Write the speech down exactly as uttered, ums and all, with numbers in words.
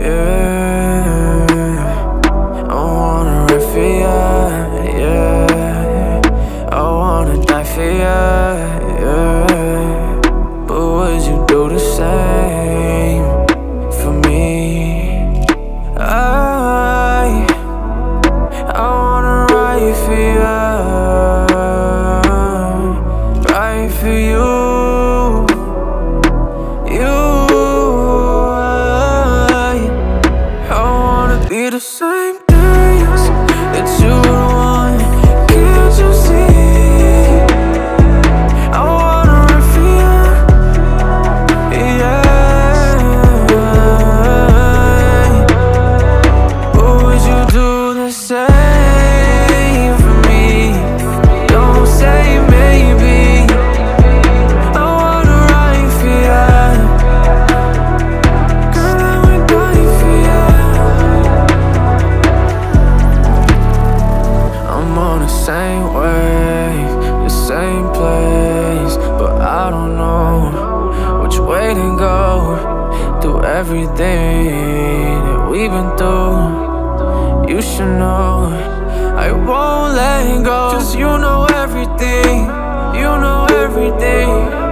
yeah. I wanna ride for ya, yeah. I wanna die for ya, yeah. But would you do the same for me? I, I wanna ride for ya, ride for you, you. I, I wanna be the same days that you would want. Can't you see? I wanna ride for ya, yeah. But would you do the same for me? Don't say maybe. I wanna ride for ya, girl, I would die for ya. I'm on the same wave, the same place, but I don't know which way to go. Through everything that we've been through, you should know I won't let go. 'Cause you know everything, you know everything.